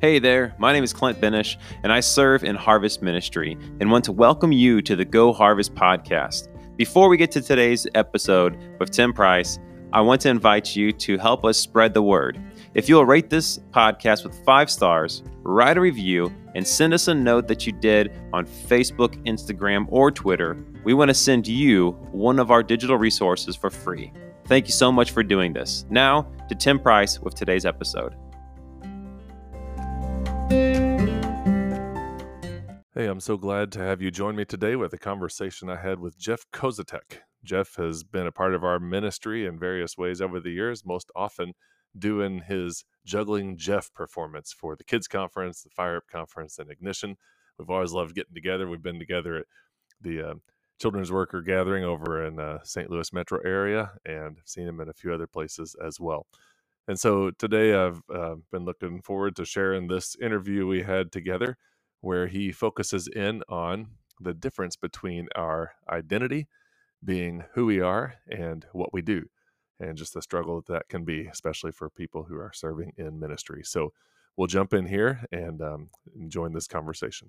Hey there, my name is Clint Benish, and I serve in Harvest Ministry and want to welcome you to the Go Harvest podcast. Before we get to today's episode with Tim Price, I want to invite you to help us spread the word. If you'll rate this podcast with 5 stars, write a review, and send us a note that you did on Facebook, Instagram, or Twitter, we want to send you one of our digital resources for free. Thank you so much for doing this. Now to Tim Price with today's episode. Hey, I'm so glad to have you join me today with a conversation I had with Jeff Kozatek. Jeff has been a part of our ministry in various ways over the years, most often doing his Juggling Jeff performance for the Kids Conference, the Fire Up Conference, and Ignition. We've always loved getting together. We've been together at the Children's Worker Gathering over in St. Louis metro area, and seen him in a few other places as well. And so today I've been looking forward to sharing this interview we had together, where he focuses in on the difference between our identity, being who we are, and what we do, and just the struggle that can be, especially for people who are serving in ministry. So we'll jump in here and join this conversation.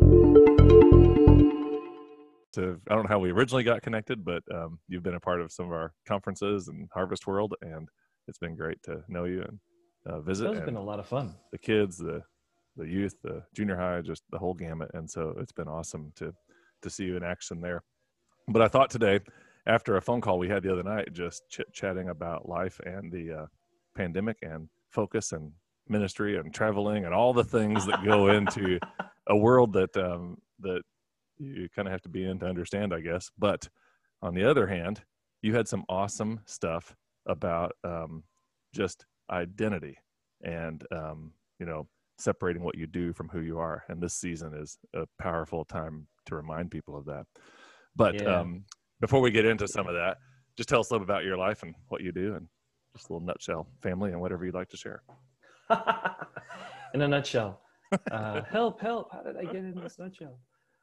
So I don't know how we originally got connected, but you've been a part of some of our conferences and Harvest World, and it's been great to know you and visit. It's been a lot of fun. The kids, the youth, the junior high, just the whole gamut. And so it's been awesome to see you in action there. But I thought today, after a phone call we had the other night, just chatting about life and the pandemic and focus and ministry and traveling and all the things that go into a world that you kind of have to be in to understand, I guess. But on the other hand, you had some awesome stuff about just identity and, separating what you do from who you are. And this season is a powerful time to remind people of that. But before we get into some of that, just tell us a little about your life and what you do, and just a little nutshell, family, and whatever you'd like to share. In a nutshell. Help. How did I get in this nutshell?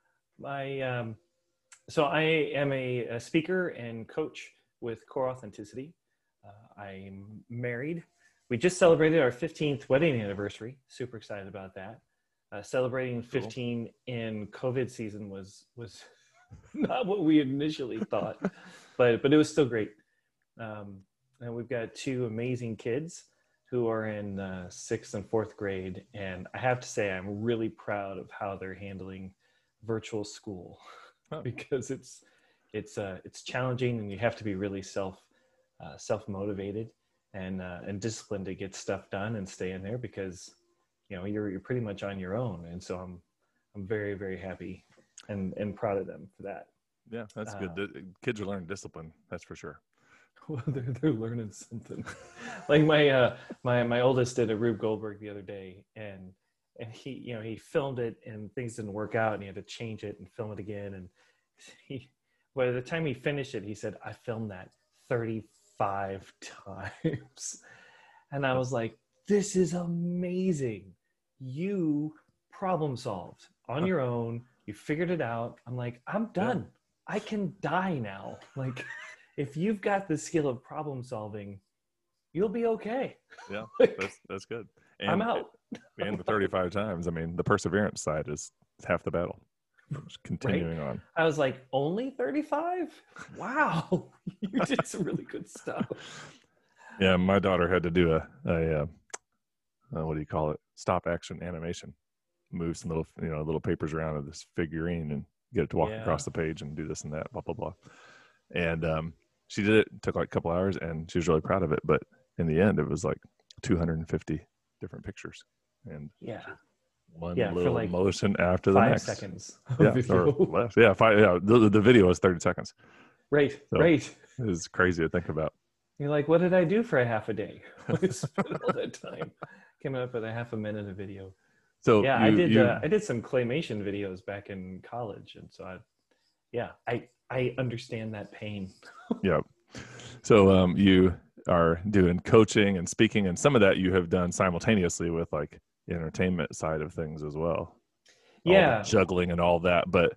So I am a speaker and coach with Core Authenticity. I'm married. We just celebrated our 15th wedding anniversary. Super excited about that. Celebrating 15 in COVID season was not what we initially thought, but it was still great. And we've got 2 amazing kids who are in 6th and 4th grade. And I have to say, I'm really proud of how they're handling virtual school because it's challenging, and you have to be really self-motivated and disciplined to get stuff done and stay in there, because you're pretty much on your own. And so I'm very, very happy and proud of them for that. Yeah, that's good. The kids are learning discipline, that's for sure. Well, they're learning something. Like my oldest did a Rube Goldberg the other day, and he filmed it, and things didn't work out, and he had to change it and film it again. And by the time he finished it, he said, "I filmed that 35 times." And I was like, "This is amazing. You problem solved on your own. You figured it out." I'm like, "I'm done. Yeah. I can die now." Like, if you've got the skill of problem solving, you'll be okay. Yeah, that's good. And I'm out. And the 35 times, I mean, the perseverance side is half the battle. Just continuing on. I was like, only 35? Wow. You did some really good stuff. Yeah, my daughter had to do a what do you call it? Stop action animation. Move some little papers around of this figurine and get it to walk across the page and do this and that, blah, blah, blah. And she did it. It took like a couple hours, and she was really proud of it. But in the end, it was like 250 different pictures. And one little like motion after the next. 5 seconds. Or less. Yeah, the video is 30 seconds. Right. It's crazy to think about. You're like, what did I do for a half a day? I spent all that time coming up with a half a minute of video. So yeah, I did some claymation videos back in college, and so I understand that pain. Yeah. So you are doing coaching and speaking, and some of that you have done simultaneously with like entertainment side of things as well. Yeah. Juggling and all that. But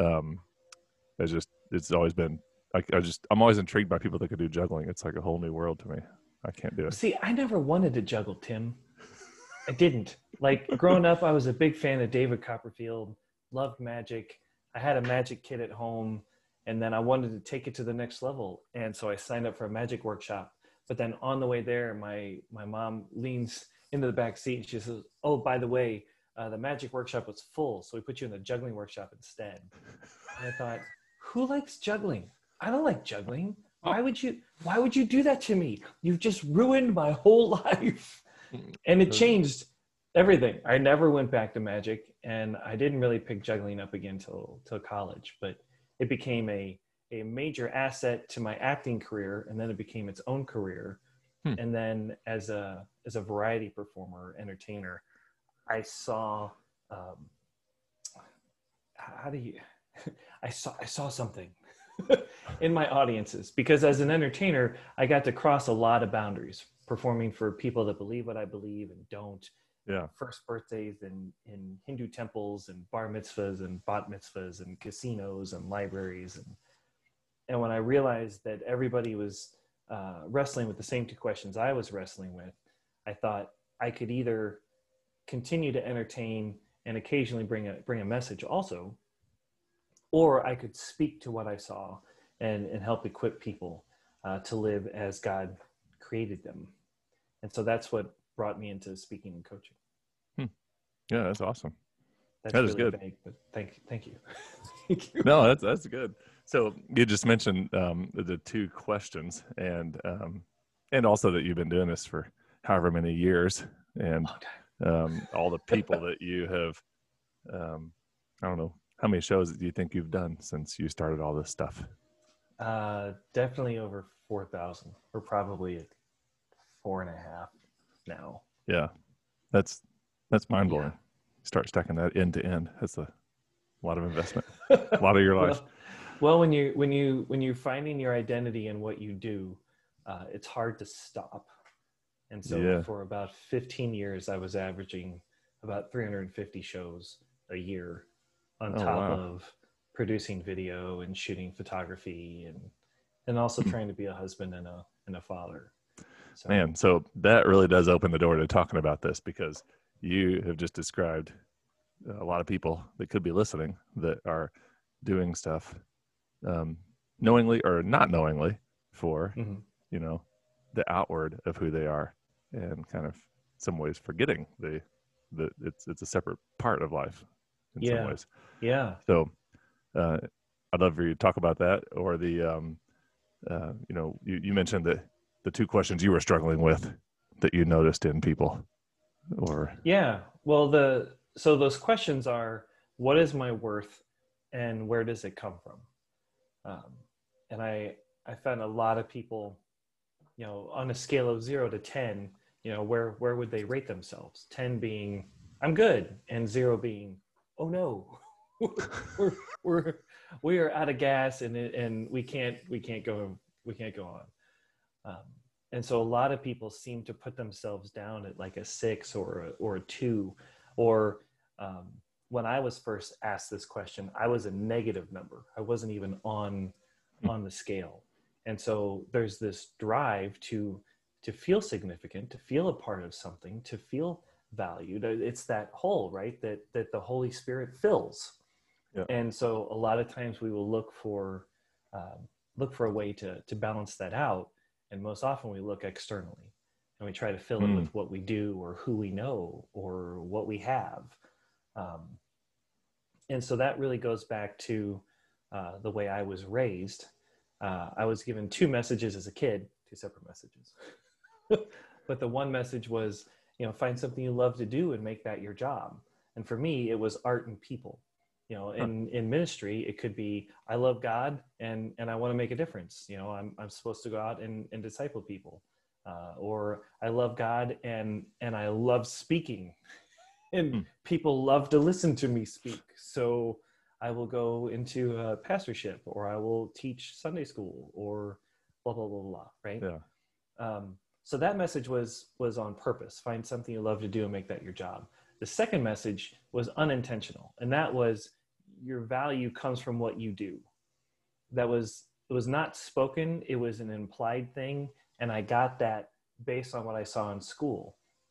it's always been I'm always intrigued by people that could do juggling. It's like a whole new world to me. I can't do it. See, I never wanted to juggle, Tim. I didn't. Like growing up, I was a big fan of David Copperfield, loved magic. I had a magic kit at home, and then I wanted to take it to the next level. And so I signed up for a magic workshop. But then on the way there, my mom leans into the back seat and she says, "Oh, by the way, the magic workshop was full, so we put you in the juggling workshop instead." And I thought, who likes juggling? I don't like juggling. Why would you do that to me? You've just ruined my whole life. And it changed everything. I never went back to magic, and I didn't really pick juggling up again till college, but it became a major asset to my acting career, and then it became its own career. And then as a variety performer, entertainer, I saw I saw something in my audiences, because as an entertainer, I got to cross a lot of boundaries, performing for people that believe what I believe and don't. Yeah. First birthdays in Hindu temples and bar mitzvahs and bat mitzvahs and casinos and libraries. And when I realized that everybody was wrestling with the same two questions I was wrestling with, I thought I could either continue to entertain and occasionally bring a message also, or I could speak to what I saw and help equip people to live as God created them. And so that's what brought me into speaking and coaching. Yeah, that's awesome. That's that really is good. vague, but thank you. Thank you. No, that's good. So you just mentioned the two questions, and also that you've been doing this for however many years, and all the people that you have. I don't know, how many shows do you think you've done since you started all this stuff? Definitely over 4,000, or probably at 4.5 now. Yeah, that's mind blowing. Yeah. Start stacking that end to end. That's a lot of investment, a lot of your life. Well, when you're finding your identity in what you do, it's hard to stop. And so for about 15 years, I was averaging about 350 shows a year, on top of producing video and shooting photography and also trying to be a husband and a father. So. Man, so that really does open the door to talking about this, because you have just described a lot of people that could be listening that are doing stuff knowingly or not knowingly for, the outward of who they are, and kind of some ways forgetting that it's a separate part of life in some ways. Yeah. So I'd love for you to talk about that, or the, you mentioned that the two questions you were struggling with that you noticed in people, or. Yeah. Well, so those questions are, what is my worth and where does it come from? And I found a lot of people, on a scale of 0 to 10, where would they rate themselves? 10 being, I'm good, and 0 being, oh no, we are out of gas and we can't go on. And so a lot of people seem to put themselves down at like a 6 or a 2, or when I was first asked this question, I was a negative number. I wasn't even on the scale. And so there's this drive to feel significant, to feel a part of something, to feel valued. It's that hole, right? That the Holy Spirit fills. Yeah. And so a lot of times we will look for a way to balance that out. And most often we look externally and we try to fill it with what we do or who we know or what we have. And so that really goes back to the way I was raised. I was given 2 messages as a kid, 2 separate messages. But the one message was, find something you love to do and make that your job. And for me, it was art and people. In ministry, it could be, I love God and I want to make a difference. I'm supposed to go out and disciple people. Or I love God and I love speaking. And people love to listen to me speak. So I will go into pastorship, or I will teach Sunday school, or blah, blah, blah, blah, right? Yeah. So that message was on purpose. Find something you love to do and make that your job. The second message was unintentional. And that was, your value comes from what you do. It was not spoken. It was an implied thing. And I got that based on what I saw in school.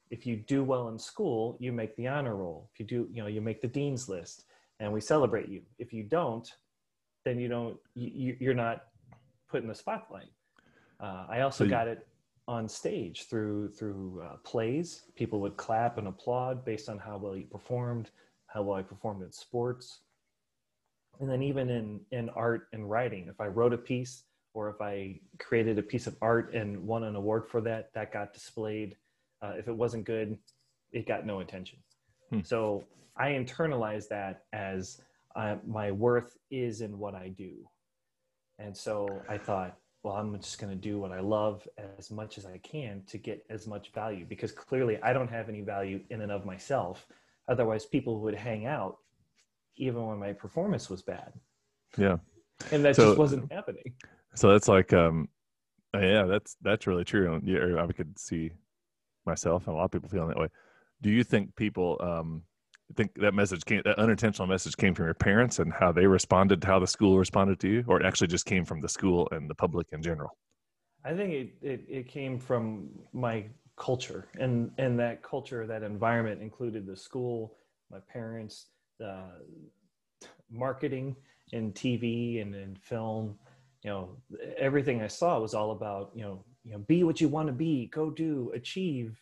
if you do well in school, you make the honor roll. If you do, you make the dean's list, and we celebrate you. If you don't, then you're not put in the spotlight. I also got it on stage through plays. People would clap and applaud based on how well you performed, how well I performed in sports. And then even in art and writing, if I wrote a piece or if I created a piece of art and won an award for that, that got displayed. If it wasn't good, it got no attention. So I internalized that as my worth is in what I do. And so I thought, well, I'm just going to do what I love as much as I can to get as much value, because clearly I don't have any value in and of myself. Otherwise, people would hang out even when my performance was bad. Yeah. And that just wasn't happening. So that's like, yeah, that's really true. Yeah, I could see myself and a lot of people feeling that way. Do you think people think that unintentional message came from your parents and how they responded to how the school responded to you, or it actually just came from the school and the public in general? I think it came from my culture, and that culture, that environment included the school, my parents, the marketing in TV and in film. Everything I saw was all about, be what you want to be, go do, achieve.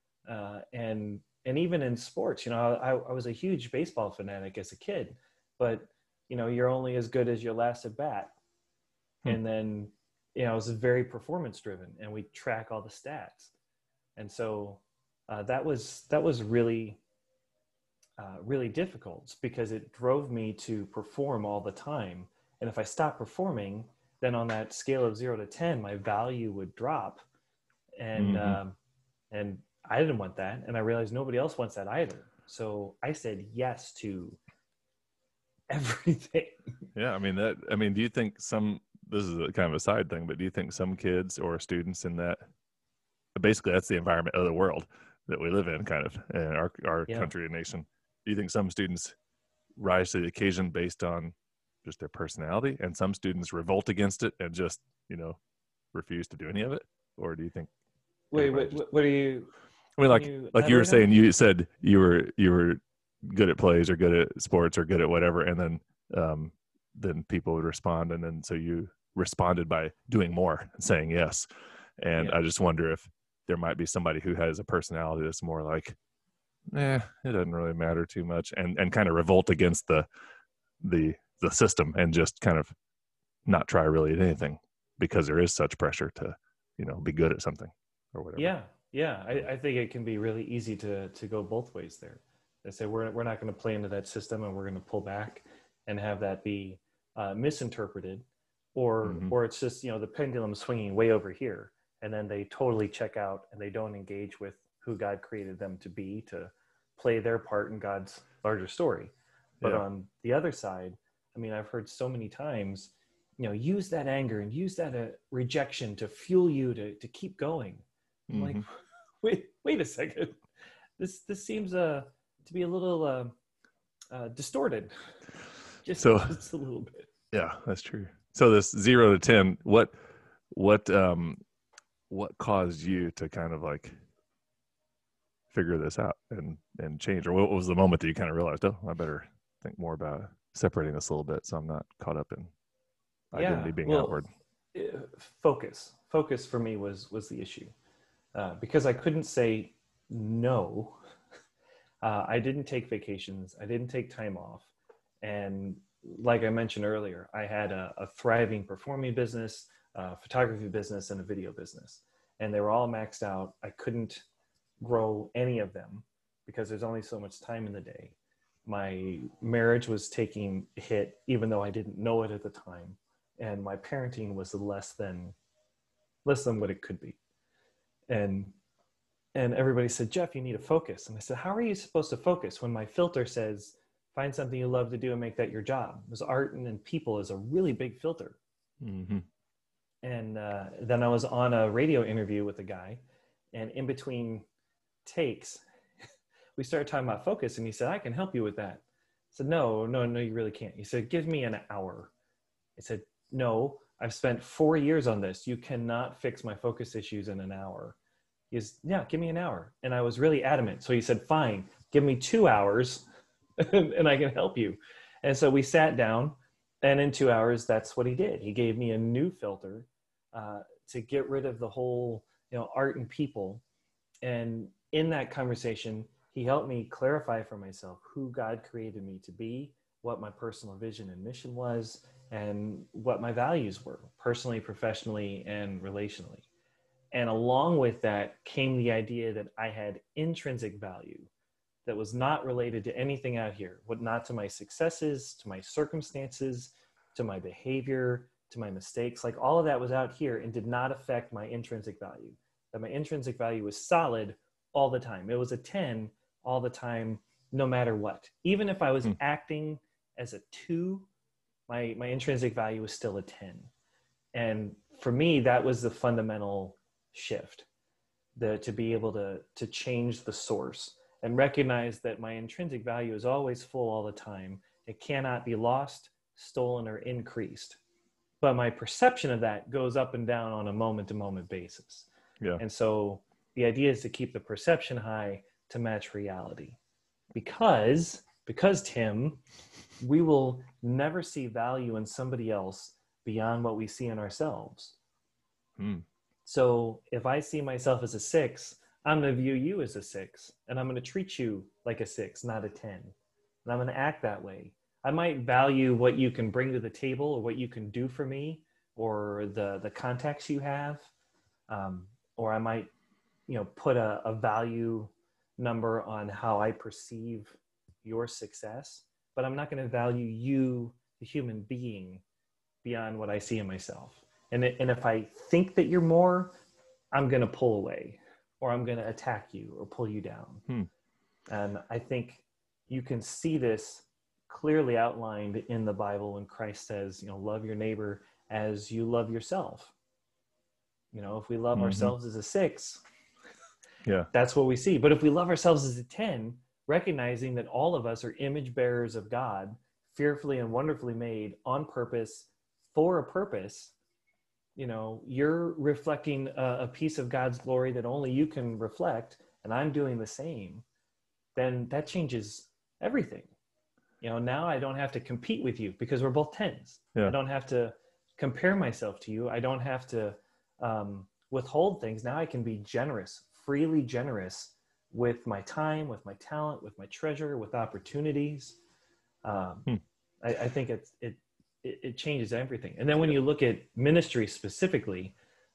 And even in sports, I was a huge baseball fanatic as a kid, but, you're only as good as your last at bat. And then, it was very performance driven, and we track all the stats. And so that was really, really difficult, because it drove me to perform all the time. And if I stopped performing, then on that scale of 0 to 10, my value would drop. And, and I didn't want that. And I realized nobody else wants that either. So I said yes to everything. Yeah. Do you think this is a kind of a side thing, but do you think some kids or students in that, basically that's the environment of the world that we live in, kind of, in our country and nation. Do you think some students rise to the occasion based on just their personality, and some students revolt against it and just, refuse to do any of it? Or do you think? Wait, what are you? Like you were saying, you said you were good at plays or good at sports or good at whatever, and then people would respond, and then so you responded by doing more and saying yes. And I just wonder if there might be somebody who has a personality that's more like, it doesn't really matter too much, and kind of revolt against the system and just kind of not try really at anything because there is such pressure to, be good at something or whatever. Yeah. I think it can be really easy to go both ways there. They say we're not going to play into that system, and we're going to pull back and have that be misinterpreted, or it's just, the pendulum swinging way over here, and then they totally check out and they don't engage with who God created them to be, to play their part in God's larger story. But on the other side, I've heard so many times, use that anger and use that rejection to fuel you to keep going. I'm like, wait a second. This seems to be a little distorted. Just a little bit. Yeah, that's true. So this 0 to 10, what caused you to kind of like figure this out and change? Or what was the moment that you kind of realized, I better think more about separating this a little bit so I'm not caught up in identity being outward? Focus for me was the issue, because I couldn't say no. I didn't take vacations. I didn't take time off. And like I mentioned earlier, I had a thriving performing business, photography business, and a video business. And they were all maxed out. I couldn't grow any of them because there's only so much time in the day. My marriage was taking a hit, even though I didn't know it at the time. And my parenting was less than what it could be. And everybody said, Jeff, you need to focus. And I said, how are you supposed to focus when my filter says, find something you love to do and make that your job? Because art and people is a really big filter. And then I was on a radio interview with a guy, and in between takes, we started talking about focus, and he said, I can help you with that. I said, no, you really can't. He said, give me an hour. I said, no, I've spent 4 years on this. You cannot fix my focus issues in an hour. He goes, yeah, give me an hour. And I was really adamant. So he said, fine, give me 2 hours and I can help you. And so we sat down, and in 2 hours, that's what he did. He gave me a new filter to get rid of the whole, art and people. And in that conversation, he helped me clarify for myself who God created me to be, what my personal vision and mission was, and what my values were, personally, professionally, and relationally. And along with that came the idea that I had intrinsic value that was not related to anything out here, not to my successes, to my circumstances, to my behavior, to my mistakes. Like all of that was out here and did not affect my intrinsic value. That my intrinsic value was solid all the time. It was a 10 all the time, no matter what. Even if I was acting as a 2, my intrinsic value was still a 10. And for me, that was the fundamental shift, to be able to change the source and recognize that my intrinsic value is always full all the time. It cannot be lost, stolen, or increased. But my perception of that goes up and down on a moment-to-moment basis. Yeah. And so the idea is to keep the perception high to match reality. Because Tim, we will never see value in somebody else beyond what we see in ourselves. So if I see myself as a 6, I'm going to view you as a 6, and I'm going to treat you like a 6, not a 10. And I'm going to act that way. I might value what you can bring to the table, or what you can do for me, or the contacts you have. Or I might, put a value number on how I perceive your success, but I'm not going to value you, the human being, beyond what I see in myself. And if I think that you're more, I'm going to pull away, or I'm going to attack you or pull you down. And I think you can see this clearly outlined in the Bible when Christ says, love your neighbor as you love yourself. If we love ourselves as a 6, that's what we see. But if we love ourselves as a 10, recognizing that all of us are image bearers of God, fearfully and wonderfully made on purpose, for a purpose, you're reflecting a piece of God's glory that only you can reflect, and I'm doing the same, then that changes everything. Now I don't have to compete with you because we're both 10s. I don't have to compare myself to you. I don't have to withhold things. Now I can be generous, freely generous with my time, with my talent, with my treasure, with opportunities. I think it changes everything. And then when you look at ministry specifically,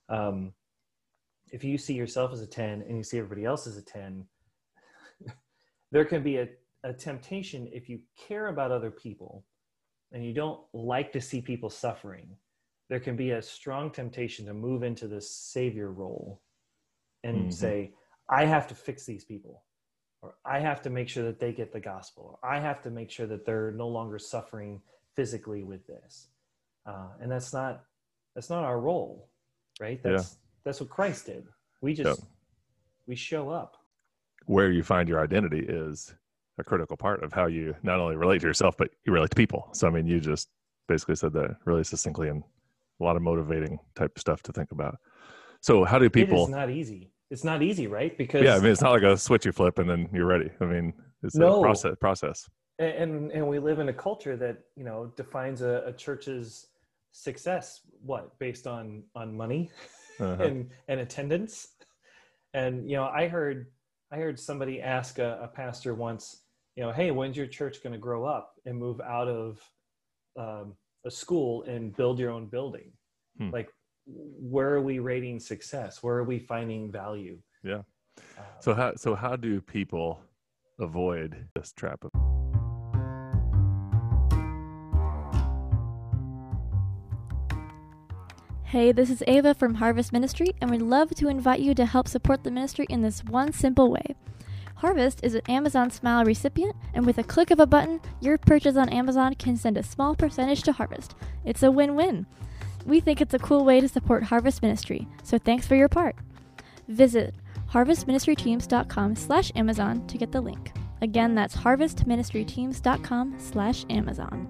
if you see yourself as a 10 and you see everybody else as a 10, there can be a temptation, if you care about other people and you don't like to see people suffering, there can be a strong temptation to move into the savior role and say, I have to fix these people, or I have to make sure that they get the gospel, or I have to make sure that they're no longer suffering physically with this. And that's not our role, right? That's what Christ did. We show up. Where you find your identity is a critical part of how you not only relate to yourself, but you relate to people. So, I mean, you just basically said that really succinctly, and a lot of motivating type stuff to think about. So how do people... It is not easy. It's not easy, right? Because it's not like a switch you flip and then you're ready. I mean, it's a process. And we live in a culture that, defines a church's success, based on money and attendance. And, I heard somebody ask a pastor once, hey, when's your church going to grow up and move out of a school and build your own building? Like, where are we rating success? Where are we finding value? Yeah. So how do people avoid this trap of... Hey, this is Ava from Harvest Ministry, and we'd love to invite you to help support the ministry in this one simple way. Harvest is an Amazon Smile recipient, and with a click of a button, your purchase on Amazon can send a small percentage to Harvest. It's a win-win. We think it's a cool way to support Harvest Ministry, so thanks for your part. Visit harvestministryteams.com/Amazon to get the link. Again, that's harvestministryteams.com/Amazon.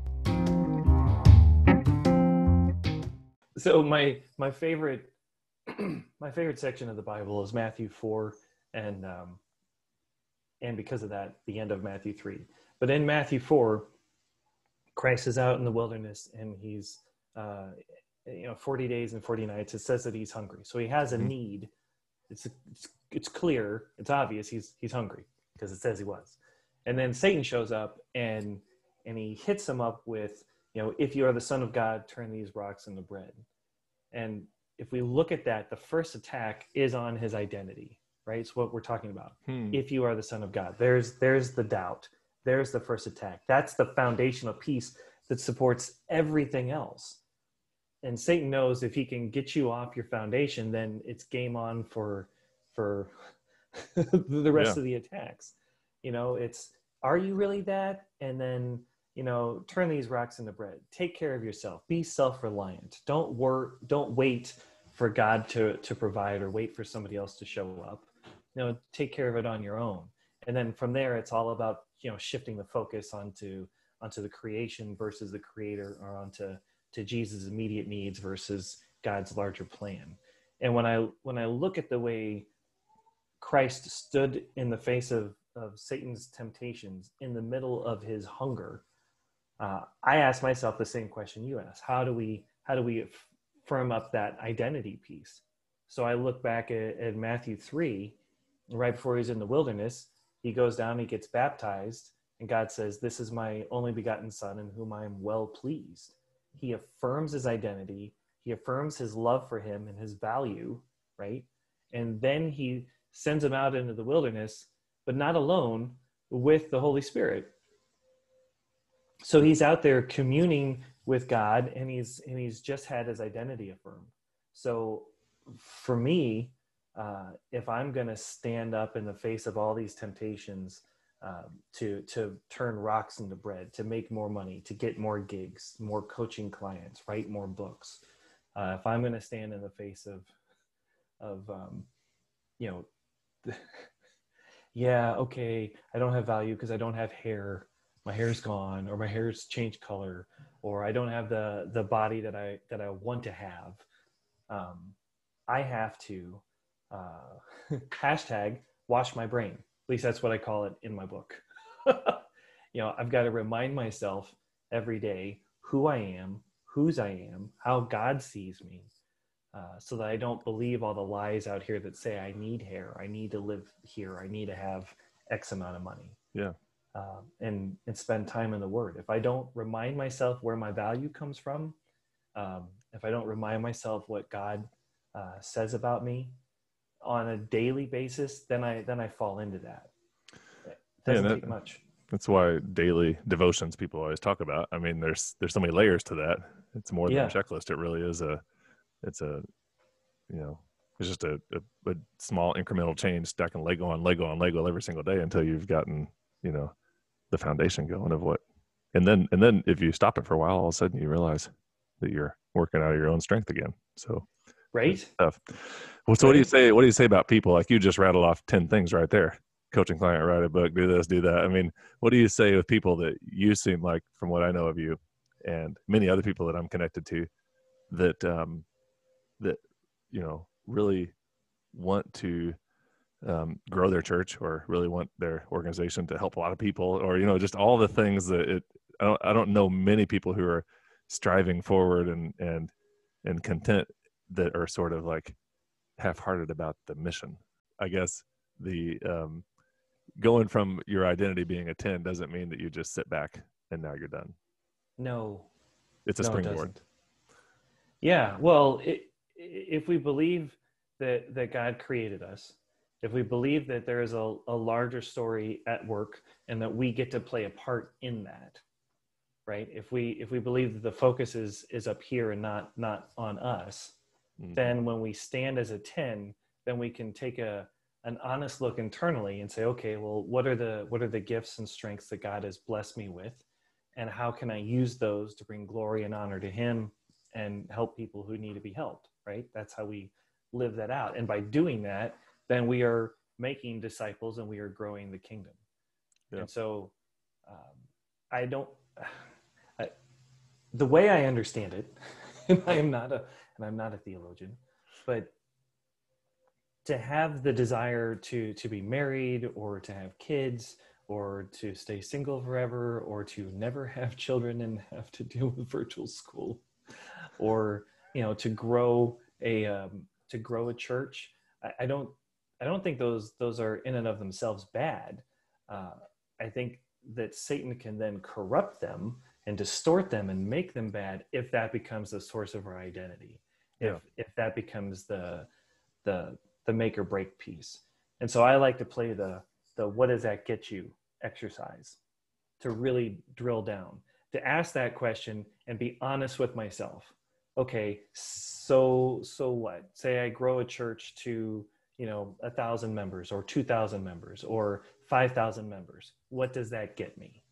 So my favorite my favorite section of the Bible is Matthew 4, and because of that, the end of Matthew 3. But in Matthew 4, Christ is out in the wilderness, and he's 40 days and 40 nights. It says that he's hungry, so he has a need. It's clear, it's obvious he's hungry because it says he was. And then Satan shows up and he hits him up with, if you are the Son of God, turn these rocks into bread. And if we look at that, the first attack is on his identity, right? It's what we're talking about. If you are the Son of God, there's the doubt. There's the first attack. That's the foundational piece that supports everything else. And Satan knows if he can get you off your foundation, then it's game on for the rest of the attacks. It's, are you really that? And then, turn these rocks into bread. Take care of yourself. Be self-reliant. Don't wait for God to provide or wait for somebody else to show up. Take care of it on your own. And then from there, it's all about, shifting the focus onto the creation versus the creator, or onto Jesus' immediate needs versus God's larger plan. And when I look at the way Christ stood in the face of Satan's temptations in the middle of his hunger, I ask myself the same question you asked. How do we firm up that identity piece? So I look back at Matthew 3, right before he's in the wilderness. He goes down, he gets baptized, and God says, "This is my only begotten Son in whom I am well pleased." He affirms his identity. He affirms his love for him and his value, right? And then he sends him out into the wilderness, but not alone, with the Holy Spirit. So he's out there communing with God, and he's just had his identity affirmed. So for me, if I'm going to stand up in the face of all these temptations, to turn rocks into bread, to make more money, to get more gigs, more coaching clients, write more books, if I'm going to stand in the face of yeah, okay, I don't have value because I don't have hair, my hair's gone, or my hair's changed color, or I don't have the body that I want to have, I have to hashtag wash my brain. At least that's what I call it in my book. I've got to remind myself every day who I am, whose I am, how God sees me, so that I don't believe all the lies out here that say I need hair, I need to live here, I need to have X amount of money. Yeah. And spend time in the Word. If I don't remind myself where my value comes from, if I don't remind myself what God says about me on a daily basis, then I fall into that. It doesn't take much. That's why daily devotions people always talk about. I mean, there's so many layers to that. It's more than a checklist. It really is it's just a small incremental change, stacking Lego on Lego on Lego every single day until you've gotten, the foundation going of what, and then if you stop it for a while, all of a sudden you realize that you're working out of your own strength again. So, right. Stuff. Well, so what do you say? What do you say about people like you just rattled off 10 things right there? Coaching client, write a book, do this, do that. I mean, what do you say with people that you seem like, from what I know of you and many other people that I'm connected to, that really want to grow their church, or really want their organization to help a lot of people, or just all the things that I don't know many people who are striving forward and content, that are sort of like half-hearted about the mission. I guess the going from your identity being a 10 doesn't mean that you just sit back and now you're done. No, it's a springboard. Yeah, well, if we believe that God created us, if we believe that there is a larger story at work and that we get to play a part in that, right? If we believe that the focus is up here and not on us, then when we stand as a 10, then we can take an honest look internally and say, okay, well, what are the gifts and strengths that God has blessed me with, and how can I use those to bring glory and honor to Him and help people who need to be helped, right? That's how we live that out. And by doing that, then we are making disciples and we are growing the kingdom. Yeah. And so the way I understand it, and I'm not a theologian, but to have the desire to be married or to have kids or to stay single forever or to never have children and have to deal with virtual school, or to grow a church. I don't think those are in and of themselves bad. I think that Satan can then corrupt them and distort them and make them bad if that becomes the source of our identity. If that becomes the make or break piece. And so I like to play the what does that get you exercise, to really drill down, to ask that question and be honest with myself. Okay, so what? Say I grow a church to 1,000 members or 2,000 members or 5,000 members. What does that get me?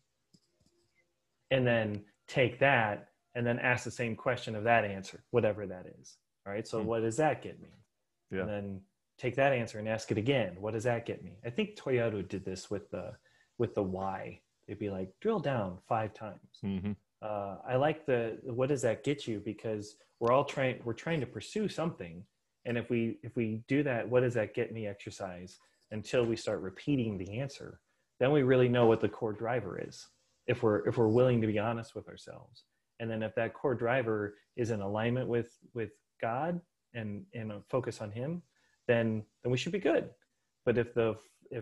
And then take that and then ask the same question of that answer, whatever that is. All right. So what does that get me? Yeah. And then take that answer and ask it again. What does that get me? I think Toyota did this with the why. They'd be like, drill down 5 times. Mm-hmm. I like the what does that get you, because we're trying to pursue something. And if we do that, what does that get me exercise until we start repeating the answer, then we really know what the core driver is. If we're willing to be honest with ourselves. And then if that core driver is in alignment with God and a focus on him, then we should be good. But if the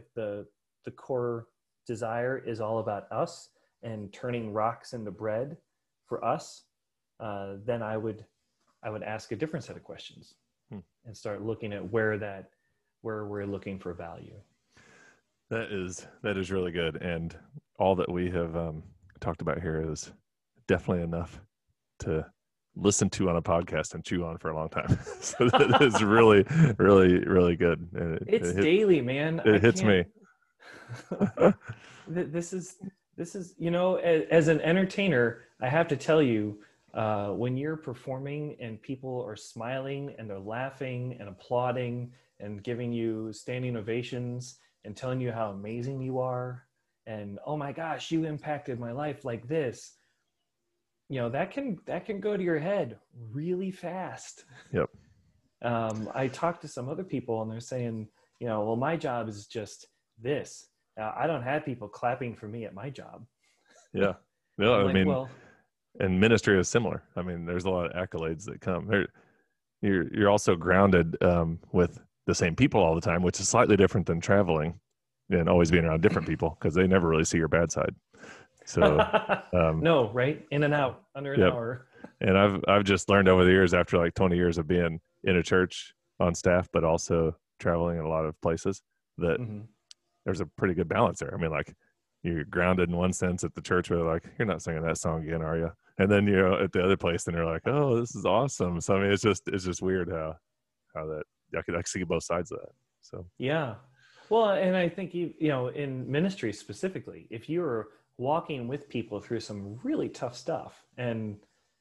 core desire is all about us and turning rocks into bread for us, then I would ask a different set of questions and start looking at where we're looking for value. That is really good. And all that we have talked about here is definitely enough to listen to on a podcast and chew on for a long time. So that is really, really, really good. It's daily, man. It hits me. This is, as an entertainer, I have to tell you, when you're performing and people are smiling and they're laughing and applauding and giving you standing ovations and telling you how amazing you are, and oh my gosh, you impacted my life like this, that can go to your head really fast. Yep. I talked to some other people and they're saying, well, my job is just this. I don't have people clapping for me at my job. Yeah. No, I mean, and ministry is similar. I mean, there's a lot of accolades that come. You're also grounded with the same people all the time, which is slightly different than traveling and always being around different people, because they never really see your bad side. So no, right? In and out under an hour. And I've just learned over the years, after like 20 years of being in a church on staff, but also traveling in a lot of places, that there's a pretty good balance there. I mean, like, you're grounded in one sense at the church where they're like, you're not singing that song again, are you? And then you're at the other place and they're like, oh, this is awesome. So I mean, it's just weird how that I could see both sides of that. So yeah. Well, and I think in ministry specifically, if you're walking with people through some really tough stuff, and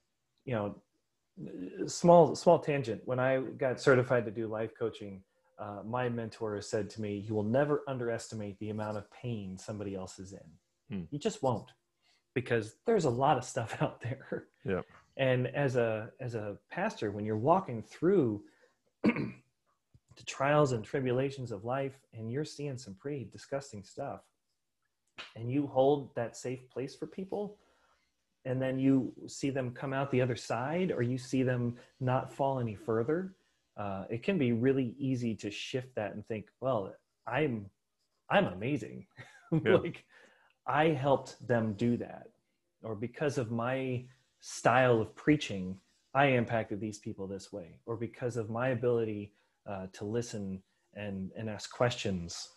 small tangent, when I got certified to do life coaching, my mentor said to me, you will never underestimate the amount of pain somebody else is in. You just won't, because there's a lot of stuff out there. Yeah. And as a pastor, when you're walking through the trials and tribulations of life and you're seeing some pretty disgusting stuff, and you hold that safe place for people, and then you see them come out the other side, or you see them not fall any further, it can be really easy to shift that and think, well, I'm amazing. Yeah. Like, I helped them do that, or because of my style of preaching, I impacted these people this way, or because of my ability to listen and ask questions,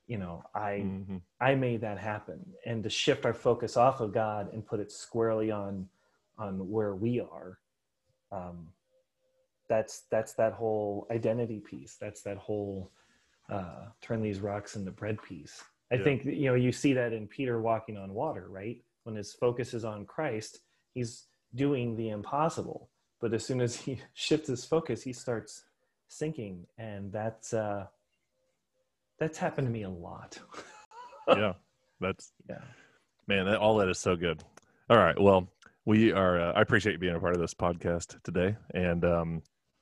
I made that happen. And to shift our focus off of God and put it squarely on where we are, that's that whole identity piece. That's that whole turn these rocks into bread piece. I think, you see that in Peter walking on water, right? When his focus is on Christ, he's doing the impossible. But as soon as he shifts his focus, he starts sinking. And that's happened to me a lot. Yeah. Man, all that is so good. All right. Well, we are, I appreciate you being a part of this podcast today. And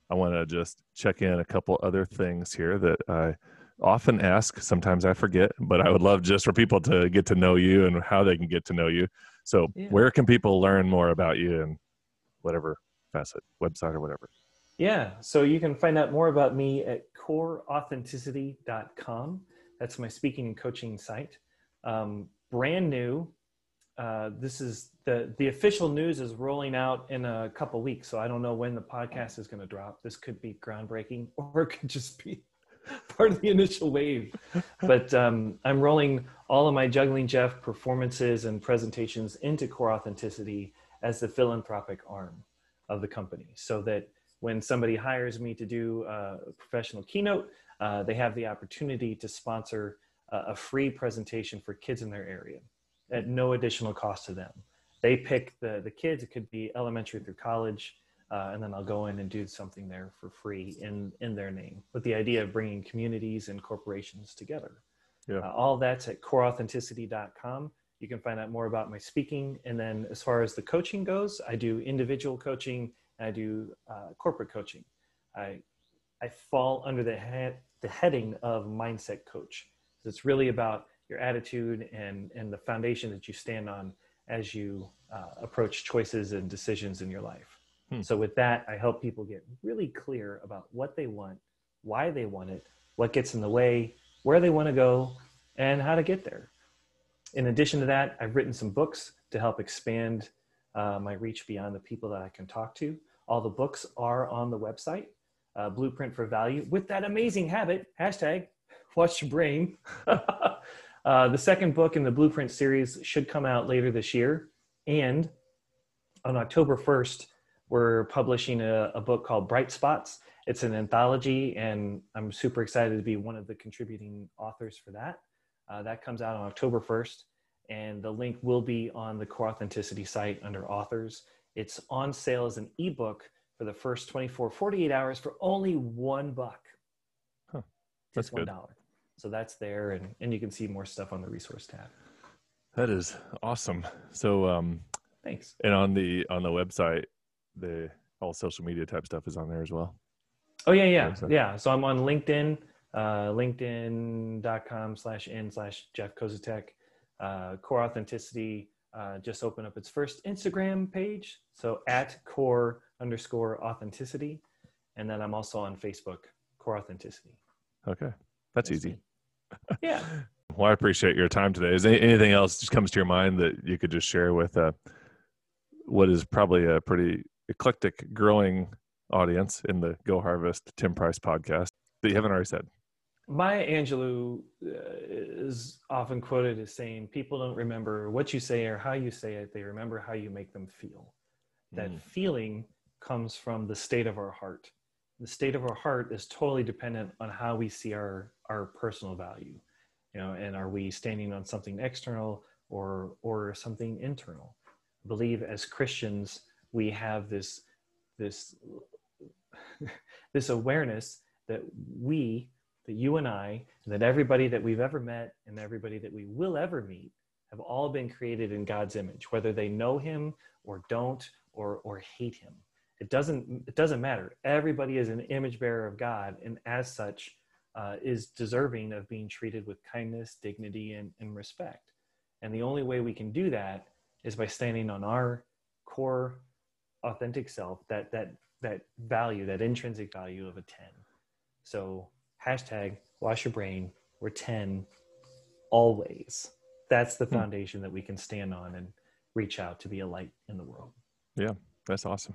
I want to just check in a couple other things here that I often ask. Sometimes I forget, but I would love just for people to get to know you and how they can get to know you. So where can people learn more about you and whatever facet, website or whatever? Yeah, so you can find out more about me at coreauthenticity.com. That's my speaking and coaching site. Brand new. This is the official news is rolling out in a couple weeks. So I don't know when the podcast is going to drop. This could be groundbreaking, or it could just be part of the initial wave. But I'm rolling all of my Juggling Jeff performances and presentations into Core Authenticity as the philanthropic arm of the company, so that when somebody hires me to do a professional keynote, they have the opportunity to sponsor a free presentation for kids in their area at no additional cost to them. They pick the kids. It could be elementary through college, and then I'll go in and do something there for free in their name, with the idea of bringing communities and corporations together. All that's at coreauthenticity.com. You can find out more about my speaking. And then as far as the coaching goes, I do individual coaching and I do corporate coaching. I fall under the heading of mindset coach. So it's really about your attitude and the foundation that you stand on as you approach choices and decisions in your life. So with that, I help people get really clear about what they want, why they want it, what gets in the way, where they want to go, and how to get there. In addition to that, I've written some books to help expand my reach beyond the people that I can talk to. All the books are on the website, Blueprint for Value, with that amazing habit, #Watch Your Brain. The second book in the Blueprint series should come out later this year. And on October 1st, we're publishing a book called Bright Spots. It's an anthology, and I'm super excited to be one of the contributing authors for that. That comes out on October 1st, and the link will be on the Core Authenticity site under authors. It's on sale as an ebook for the first 48 hours for only $1. That's good. $1. So that's there, and you can see more stuff on the resource tab. That is awesome. So thanks. And on the website, all social media type stuff is on there as well. Oh yeah. So I'm on LinkedIn. LinkedIn.com/n/Jeff Kozatek. Core Authenticity just opened up its first Instagram page. So at core_authenticity. And then I'm also on Facebook, Core Authenticity. Okay. That's easy. Yeah. Well, I appreciate your time today. Is anything else just comes to your mind that you could just share with what is probably a pretty eclectic growing audience in the Go Harvest Tim Price podcast that you haven't already said? Maya Angelou is often quoted as saying, people don't remember what you say or how you say it. They remember how you make them feel. That feeling comes from the state of our heart. The state of our heart is totally dependent on how we see our personal value, and are we standing on something external or something internal? I believe as Christians, we have this awareness that you and I, and that everybody that we've ever met and everybody that we will ever meet have all been created in God's image, whether they know him or don't, or hate him. It doesn't matter. Everybody is an image bearer of God, and as such is deserving of being treated with kindness, dignity, and respect. And the only way we can do that is by standing on our core authentic self, that value, that intrinsic value of a 10. So #Wash Your Brain. We're 10 always. That's the foundation that we can stand on and reach out to be a light in the world. Yeah, that's awesome.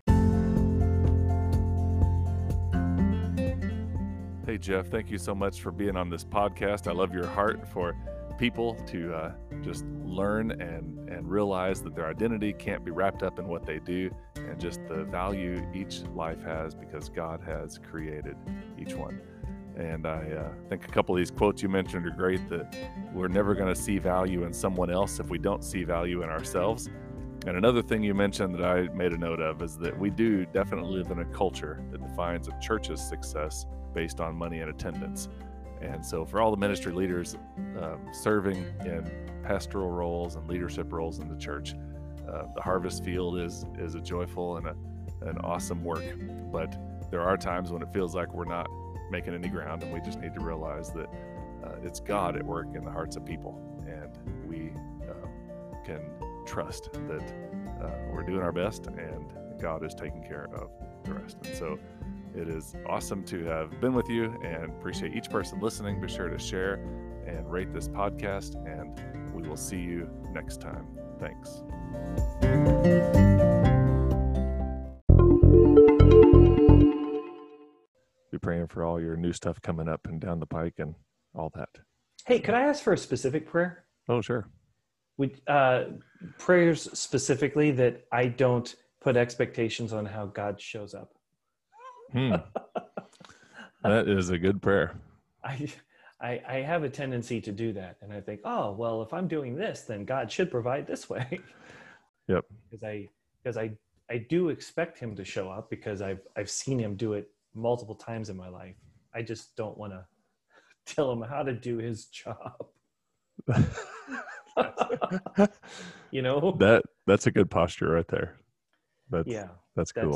Hey, Jeff, thank you so much for being on this podcast. I love your heart for people to just learn and realize that their identity can't be wrapped up in what they do, and just the value each life has because God has created each one. And I think a couple of these quotes you mentioned are great, that we're never going to see value in someone else if we don't see value in ourselves. And another thing you mentioned that I made a note of is that we do definitely live in a culture that defines a church's success based on money and attendance. And so for all the ministry leaders serving in pastoral roles and leadership roles in the church, the harvest field is a joyful and an awesome work. But there are times when it feels like we're not making any ground, and we just need to realize that it's God at work in the hearts of people, and we can trust that we're doing our best and God is taking care of the rest. And so it is awesome to have been with you, and appreciate each person listening. Be sure to share and rate this podcast, and we will see you next time. Thanks. Be praying for all your new stuff coming up and down the pike and all that. Hey, could I ask for a specific prayer? Oh, sure. Prayers specifically that I don't put expectations on how God shows up. That is a good prayer. I have a tendency to do that, and I think, oh well, if I'm doing this, then God should provide this way. Yep. Because I do expect Him to show up, because I've seen Him do it multiple times in my life. I just don't want to tell Him how to do His job. You know, That's a good posture right there. That's cool.